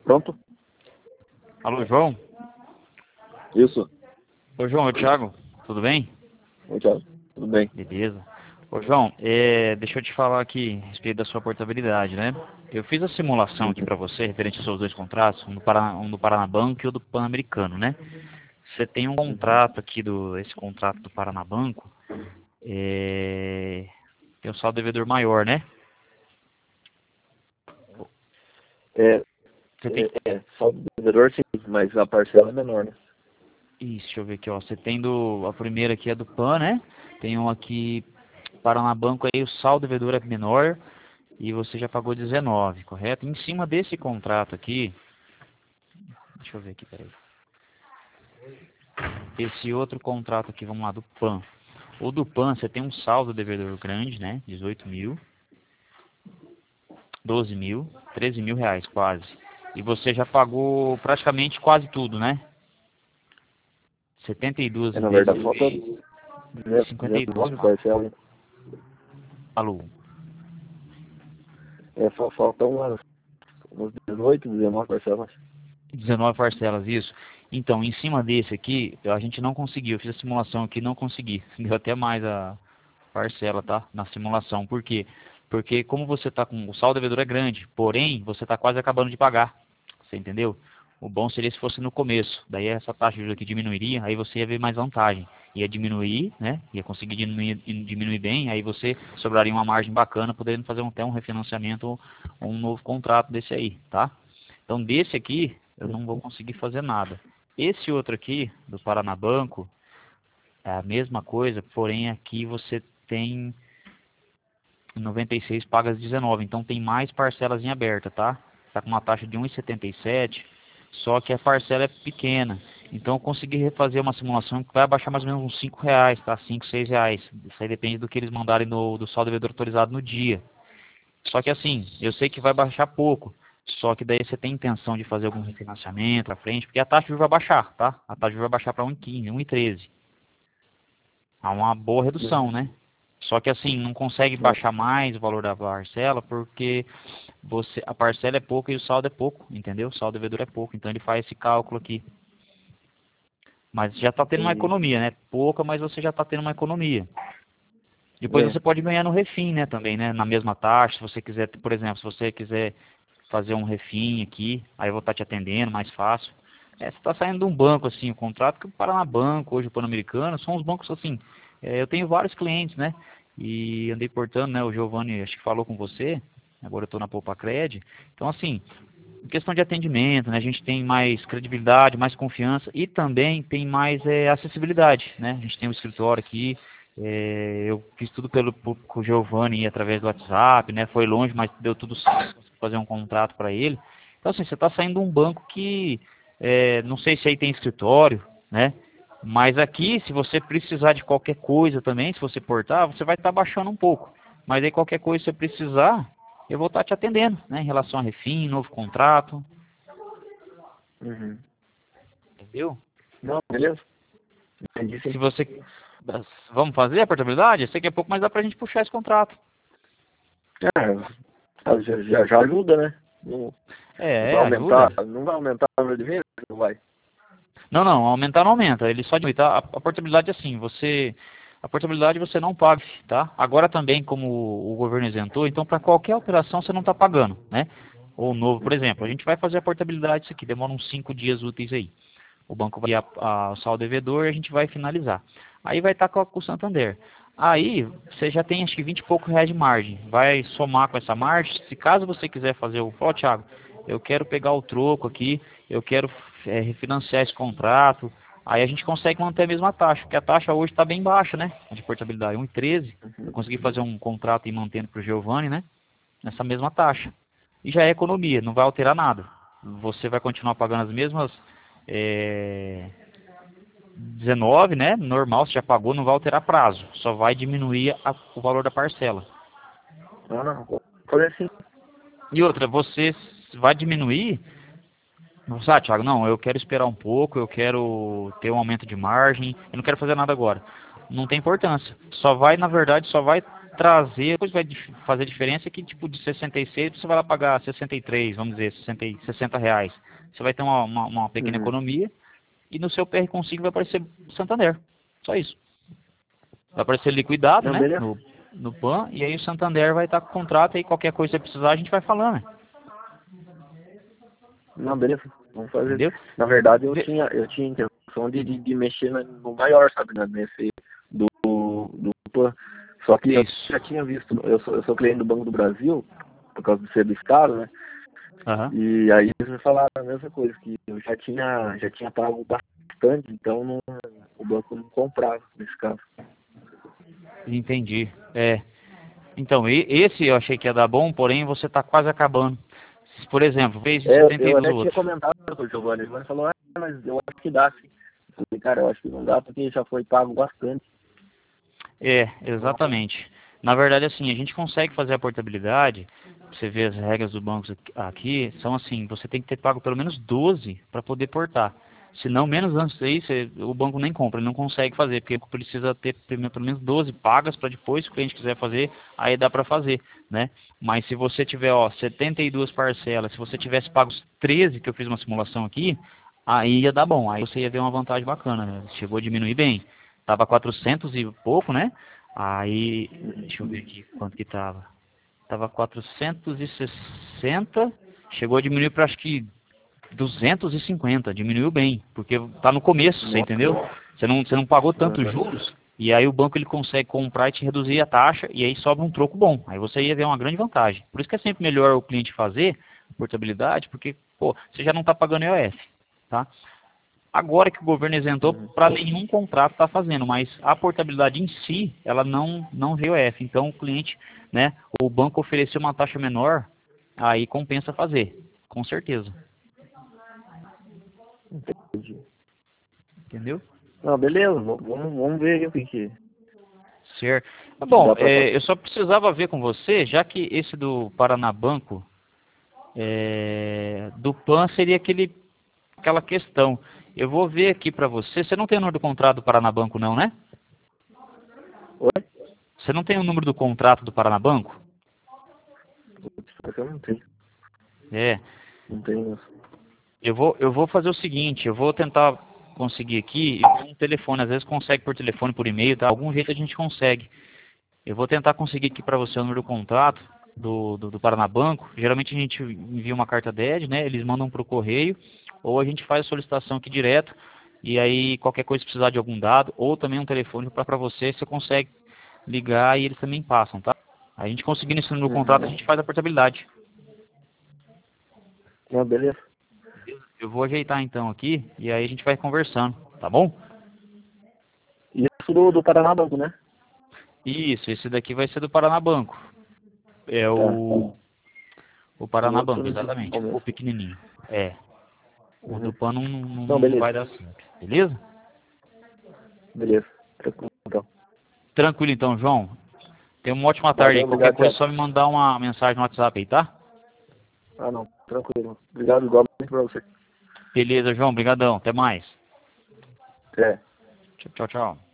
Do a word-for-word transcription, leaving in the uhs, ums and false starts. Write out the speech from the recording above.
Pronto? Alô, João? Isso. Ô, João, é o Thiago. Tudo bem? Oi, Thiago. Tudo bem? Beleza. Ô, João, é, deixa eu te falar aqui a respeito da sua portabilidade, né? Eu fiz a simulação aqui Uhum. para você, referente aos seus dois contratos, um do, Paraná, um do Paranabanco e o do Pan-Americano, né? Você tem um Uhum. contrato aqui, do, esse contrato do Paranabanco, é, tem um saldo devedor maior, né? É, Você tem, é, é, só do devedor sim, mas a parcela é menor, né? isso, deixa eu ver aqui, ó. Você tem do, a primeira aqui é do Pan, né? Tem um aqui, Paranabanco aí, o saldo devedor é menor. E você já pagou dezenove, correto? Em cima desse contrato aqui, deixa eu ver aqui, peraí. Esse outro contrato aqui, vamos lá, do Pan. O do Pan, você tem um saldo devedor grande, né? dezoito mil, doze mil, treze mil reais quase. E você já pagou praticamente quase tudo, né? setenta e duas É, na vezes verdade, falta e cinquenta e duas dezenove pagos. parcelas. Alô? É, só faltam umas, uns dezoito, dezenove parcelas. dezenove parcelas, isso. Então, em cima desse aqui, a gente não conseguiu. Eu fiz a simulação aqui, não consegui. Deu até mais a parcela, tá? Na simulação. Por quê? Porque como você tá com... O saldo devedor é grande, porém, você tá quase acabando de pagar. Você entendeu? O bom seria se fosse no começo. Daí essa taxa de juros aqui diminuiria, aí você ia ver mais vantagem. Ia diminuir, né? Ia conseguir diminuir, diminuir bem, aí você sobraria uma margem bacana, podendo fazer até um refinanciamento ou um novo contrato desse aí, tá? Então, desse aqui, eu não vou conseguir fazer nada. Esse outro aqui, do Paranabanco, é a mesma coisa, porém aqui você tem noventa e seis pagas dezenove, então tem mais parcelas em aberta, tá? Tá com uma taxa de um vírgula setenta e sete, só que a parcela é pequena. Então eu consegui refazer uma simulação que vai abaixar mais ou menos uns cinco reais, tá? cinco, seis reais. Isso aí depende do que eles mandarem no, do saldo devedor autorizado no dia. Só que assim, eu sei que vai baixar pouco. Só que daí você tem intenção de fazer algum refinanciamento à frente, porque a taxa de juros vai baixar, tá? A taxa de juros vai baixar para um vírgula quinze, um vírgula treze. Há uma boa redução, né? Só que assim, não consegue baixar mais o valor da parcela porque você, a parcela é pouca e o saldo é pouco, entendeu? O saldo devedor é pouco, então ele faz esse cálculo aqui. Mas já está tendo uma Entendi. economia, né? Pouca, mas você já está tendo uma economia. Depois É. você pode ganhar no refim, né, também, né? Na mesma taxa, se você quiser, por exemplo, se você quiser fazer um refim aqui, aí eu vou estar te atendendo mais fácil. É, você está saindo de um banco, assim, o contrato que o Paranabanco, hoje o Pan-Americano, são os bancos, assim, é, eu tenho vários clientes, né? E andei portando, né? O Giovanni, acho que falou com você, agora eu estou na Poupa Cred. Então, assim, em questão de atendimento, né? A gente tem mais credibilidade, mais confiança e também tem mais é, acessibilidade, né? A gente tem um escritório aqui, é, eu fiz tudo pelo com o Giovanni através do WhatsApp, né? Foi longe, mas deu tudo certo, consegui fazer um contrato para ele. Então, assim, você está saindo de um banco que, é, não sei se aí tem escritório, né? Mas aqui, se você precisar de qualquer coisa também, se você portar, você vai estar baixando um pouco. Mas aí qualquer coisa que você precisar, eu vou estar te atendendo, né? Em relação a refim, novo contrato, Uhum. entendeu? Não, beleza? Entendi sim. Se você... Vamos fazer a portabilidade? Eu sei que é pouco, mas dá pra gente puxar esse contrato. Ah, já, já, já ajuda, né? Não, não É, vai é, aumentar, ajuda. não vai aumentar o número de vezes? Não vai. Não, não, aumentar não aumenta, ele só diminui, tá? A, a portabilidade é assim, você... A portabilidade você não paga, tá? Agora também, como o, o governo isentou, então para qualquer operação você não está pagando, né? Ou novo, por exemplo, a gente vai fazer a portabilidade, isso aqui demora uns cinco dias úteis aí. O banco vai a, a, o saldo devedor e a gente vai finalizar. Aí vai estar com, com o Santander. Aí você já tem acho que vinte e poucos reais de margem. Vai somar com essa margem. Se caso você quiser fazer o... Ó, Thiago, eu quero pegar o troco aqui, eu quero é, refinanciar esse contrato. Aí a gente consegue manter a mesma taxa, porque a taxa hoje está bem baixa, né? De portabilidade, um vírgula treze. Eu Uhum. consegui fazer um contrato e mantendo para o Giovanni, né? Nessa mesma taxa. E já é economia, não vai alterar nada. Você vai continuar pagando as mesmas... É, dezenove, né? Normal, você já pagou, não vai alterar prazo. Só vai diminuir a, o valor da parcela. Não, não, vou fazer assim. E outra, você vai diminuir... Você, ah, Thiago, não, eu quero esperar um pouco, eu quero ter um aumento de margem, eu não quero fazer nada agora. Não tem importância. Só vai, na verdade, só vai trazer, depois vai dif- fazer diferença que tipo de sessenta e seis você vai lá pagar sessenta e três, vamos dizer, sessenta, e- sessenta reais. Você vai ter uma, uma, uma pequena Uhum. economia e no seu P R Consigo vai aparecer Santander. Só isso. Vai aparecer liquidado, Não, né? beleza. No, no PAN, e aí o Santander vai estar com o contrato e qualquer coisa que você precisar, a gente vai falando, né? Não, beleza. Vamos fazer. Entendeu? Na verdade, eu Vê- tinha, eu tinha intenção de, de, de mexer na- no maior, sabe, né, nesse do, do Pan. Só que eu Isso. já tinha visto, eu sou, eu sou cliente do Banco do Brasil, por causa de ser do Estado, né? Aham. E aí eles me falaram a mesma coisa, que eu já tinha, já tinha pago bastante, então não, o banco não comprava nesse caso. Entendi. É. Então, e- esse eu achei que ia dar bom, porém você está quase acabando. Se, por exemplo, fez de É, setenta e eu dois até o tinha outro. comentado com o Giovanni, o Giovanni falou, ah, mas eu acho que dá sim. Eu falei, cara, eu acho que não dá porque já foi pago bastante. É, exatamente. Na verdade, assim, a gente consegue fazer a portabilidade. Você vê as regras do banco aqui, são assim, você tem que ter pago pelo menos doze para poder portar. Se não, menos antes daí, você, o banco nem compra, ele não consegue fazer, porque precisa ter primeiro, pelo menos doze pagas para depois, se o cliente quiser fazer, aí dá para fazer, né? Mas se você tiver, ó, setenta e duas parcelas, se você tivesse pago os treze, que eu fiz uma simulação aqui, aí ia dar bom, aí você ia ver uma vantagem bacana, né? Chegou a diminuir bem. Tava quatrocentos e pouco, né? Aí, deixa eu ver aqui quanto que tava. Tava quatrocentos e sessenta, chegou a diminuir para acho que duzentos e cinquenta, diminuiu bem, porque tá no começo, você entendeu? Nossa. Você não, você não pagou tantos Uhum. juros, e aí o banco ele consegue comprar e te reduzir a taxa, e aí sobra um troco bom. Aí você ia ver uma grande vantagem. Por isso que é sempre melhor o cliente fazer portabilidade, porque, pô, você já não está pagando I O F, tá? Agora que o governo isentou, Uhum. para nenhum contrato está fazendo, mas a portabilidade em si, ela não, não vê I O F. Então o cliente, né, o banco ofereceu uma taxa menor, aí compensa fazer, com certeza. Entendi. Entendeu? Não, beleza, v- vamos, vamos ver aí o que, que, Certo. Tá que bom, dá pra é, fazer. eu só precisava ver com você, já que esse do Paraná Banco, é, do PAN seria aquele, aquela questão. Eu vou ver aqui para você. Você não tem o número do contrato do Paraná Banco, não, né? Oi? Você não tem o número do contrato do Paraná Banco? Putz, eu não tenho. É. Não tenho. Eu vou, eu vou fazer o seguinte, eu vou tentar conseguir aqui, um telefone, às vezes consegue por telefone, por e-mail, tá? Algum jeito a gente consegue. Eu vou tentar conseguir aqui para você o número do contrato do, do, do Paraná Banco. Geralmente a gente envia uma carta D E D, né? Eles mandam para o correio, ou a gente faz a solicitação aqui direto, e aí qualquer coisa se precisar de algum dado, ou também um telefone para você, você consegue ligar e eles também passam, tá? A gente conseguindo esse número do Uhum. contrato, a gente faz a portabilidade. Não, beleza. Eu vou ajeitar então aqui, e aí a gente vai conversando, tá bom? Isso do, do Paraná Banco, né? Isso, esse daqui vai ser do Paraná Banco. É Tá. o, o O Paraná outro Banco, não exatamente. O começo. pequenininho. É. O Uhum. do PAN não, não, Não, não beleza. vai dar certo. Beleza? Beleza. Tranquilo, então. Tranquilo então, João. Tenha uma ótima tarde aí. Valeu, Qualquer obrigado, coisa, é Thiago. só me mandar uma mensagem no WhatsApp aí, tá? Ah, não. Tranquilo. Obrigado igualmente pra você. Beleza, João. Obrigadão. Até mais. Até. Tchau, tchau, tchau.